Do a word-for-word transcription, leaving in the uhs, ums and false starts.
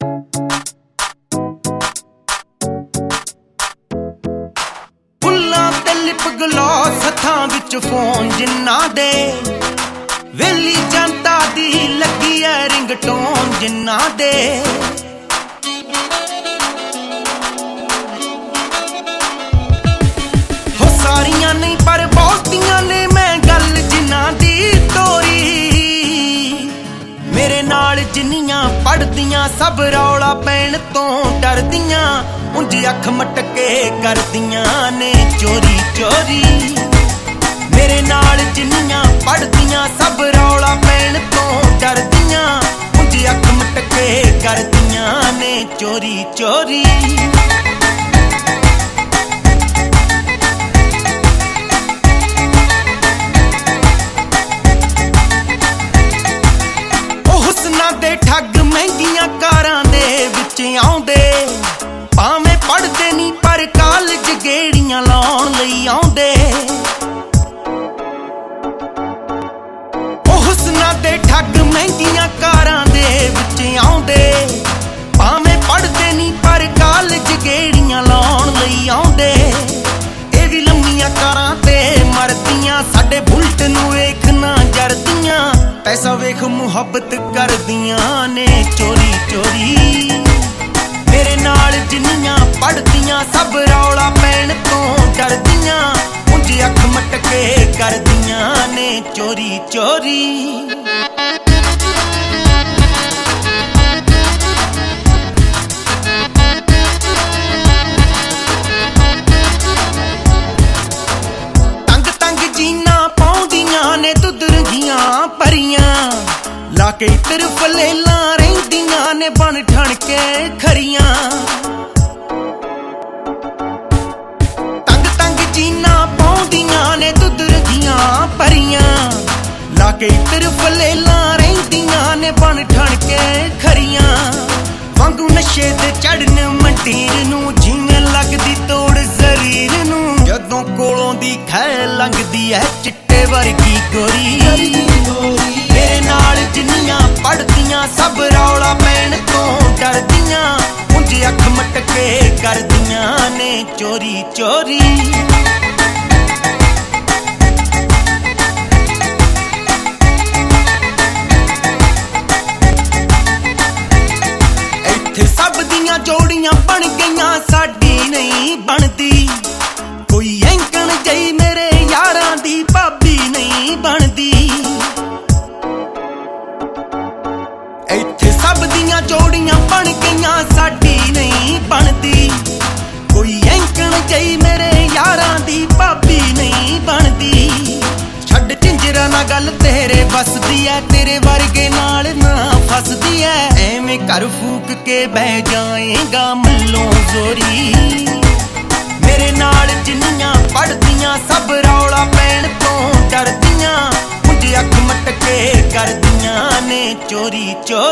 ਫੁੱਲਾਂ ਤੇ lip gloss ਹੱਥਾਂ ਵਿੱਚ ਫੋਨ ਜਿਨ੍ਹਾਂ ਦੇ ਵੇਲੀ ਜਨਤਾ ਦੀ ਲੱਗੀ ਐ ਰਿੰਗਟੋਨ ਜਿਨ੍ਹਾਂ ਦੇ ਹੋ ਸਾਰੀਆਂ ਨਹੀਂ ਪਰ ਬਹੁਤੀਆਂ ਨੇ ਮੈਂ ਗੱਲ ਜਿਨ੍ਹਾਂ ਦੀ ਤੋਰੀ ਮੇਰੇ ਨਾਲ ਜਿੰਨੀਆਂ ਪੜਦੀਆਂ ਸਭ ਰੌਲਾ ਪੈਣ ਤੋਂ ਡਰਦੀਆਂ ਉਂਝ ਅੱਖ ਮਟਕੇ ਕਰਦੀਆਂ ਨੇ ਚੋਰੀ ਚੋਰੀ ਮੇਰੇ ਨਾਲ ਜਿੰਨੀਆਂ ਪੜਦੀਆਂ ਸਭ ਰੌਲਾ ਪੈਣ ਤੋਂ ਡਰਦੀਆਂ ਉਂਝ ਅੱਖ ਮਟਕੇ ਕਰਦੀਆਂ ਨੇ ਚੋਰੀ ਚੋਰੀ ਦੇ ਠੱਗ ਮਹਿੰਗੀਆਂ ਕਾਰਾਂ ਦੇ ਵਿੱਚ ਆਉਂਦੇ ਭਾਵੇਂ ਪੜਦੇ ਨਹੀਂ ਪਰ ਕਾਲਜ ਗੇੜੀਆਂ ਲਾਉਣ ਲਈ ਆਉਂਦੇ ਉਹ ਹੁਸਨਾਂ ਦੇ ਠੱਗ ਮਹਿੰਗੀਆਂ ਕਾਰਾਂ ਦੇ ਵਿੱਚ ਆਉਂਦੇ ਭਾਵੇਂ ਪੜਦੇ ਨਹੀਂ ਪਰ ਕਾਲਜ ਗੇੜੀਆਂ ਲਾਉਣ ਲਈ ਆਉਂਦੇ ਇਹ ਵੀ ਲੰਮੀਆਂ ਕਾਰਾਂ ਤੇ ਮਰਦੀਆਂ ਸਾਡੇ ਬੁਲਟ ਨੂੰ ਵੇਖ ਨਾ ਜਰਦੀਆਂ ਪੈਸਾ ਵੇਖ ਮੁਹੱਬਤ ਕਰਦੀਆਂ ਨੇ ਚੋਰੀ ਚੋਰੀ ਮੇਰੇ ਨਾਲ ਜਿੰਨੀਆਂ ਪੜਦੀਆਂ ਸਭ ਰੌਲਾ ਪੈਣ ਤੋਂ ਡਰਦੀਆਂ ਉਂਝ ਅੱਖ ਮਟਕੇ ਕਰਦੀਆਂ ਨੇ ਚੋਰੀ ਚੋਰੀ ਤੰਗ ਤੰਗ ਜੀਨਾ ਪਾਉਂਦੀਆਂ ਨੇ ਦੁੱਧਰਗੀਆਂ ਪਰੀਆਂ ਲਾ ਕੇ ਤਰਫ ਲੇਲਾਂ ਰਹਿੰਦੀਆਂ ਨੇ ਬਣ ਠਣ ਕੇ ਖਰੀਆਂ ਤੰਗ ਤੰਗ ਜੀਨਾ ਪਾਉਂਦੀਆਂ ਨੇ ਦੁੱਧਰਗੀਆਂ ਪਰੀਆਂ ਲਾ ਕੇ ਤਰਫ ਲੇਲਾਂ ਰਹਿੰਦੀਆਂ ਨੇ ਬਣ ਠਣ ਕੇ ਖਰੀਆਂ ਵਾਂਗੂ ਨਸ਼ੇ ਤੇ ਚੜਨ ਮੰਡੀਰ ਨੂੰ ਜਿਵੇਂ ਲੱਗਦੀ ਤੋੜ ਜ਼ਰੀਰ ਨੂੰ ਜਦੋਂ ਕੋਲੋਂ ਦੀ ਖੈ ਲੰਘਦੀ ਐ ਚਿੱਟੇ ਵਰਗੀ ਗੋਰੀ ਮੇਰੇ ਨਾਲ ਜਿੰਨੀਆਂ ਪੜਦੀਆਂ ਸਭ ਰੌਲਾ ਪੈਣ ਤੋਂ ਡਰਦੀਆਂ ਉਂਝ ਅੱਖ ਮਟਕੇ ਕਰਦੀਆਂ ਨੇ ਚੋਰੀ ਚੋਰੀ ਇੱਥੇ ਸਭ ਦੀਆਂ ਜੋੜੀਆਂ ਬਣ ਗਈਆਂ ਸਾਡੀ ਨਹੀਂ ਬਣਦੀ ਕੋਈ ਐਂਕਣ ਜਈ ਮੇਰੇ ਯਾਰਾਂ ਦੀ ਭਾਬੀ ਨਹੀਂ ਬਣਦੀ ਇੱਥੇ ਸਭ ਦੀਆਂ ਜੋੜੀਆਂ ਬਣ ਗਈਆਂ ਸਾਡੀ ਨਹੀਂ ਬਣਦੀ ਕੋਈ ਐਂਕਣ ਜਈ ਮੇਰੇ ਯਾਰਾਂ ਦੀ ਭਾਬੀ ਨਹੀਂ ਬਣਦੀ ਛੱਡ ਝਿੰਜਰਾ ਨਾ ਗੱਲ ਤੇਰੇ ਵਸਦੀ ਐ ਤੇਰੇ ਵਰਗੇ ਨਾਲ ਨਾ ਫਸਦੀ ਐ ਐਵੇਂ ਘਰ ਫੂਕ ਕੇ ਬਹਿ ਜਾਏਗਾ ਮੱਲੋਂ ਜ਼ੋਰੀ ਮੇਰੇ ਨਾਲ ਜਿੰਨੀਆਂ ਪੜਦੀਆਂ ਸਭ ਰੌਲਾ ਪੈਣ ਤੋਂ ਡਰਦੀਆਂ ਉਂਝ ਅੱਖ ਮਟਕੇ ਕਰਦੀਆਂ ਨੇ ਚੋਰੀ ਚੋਰੀ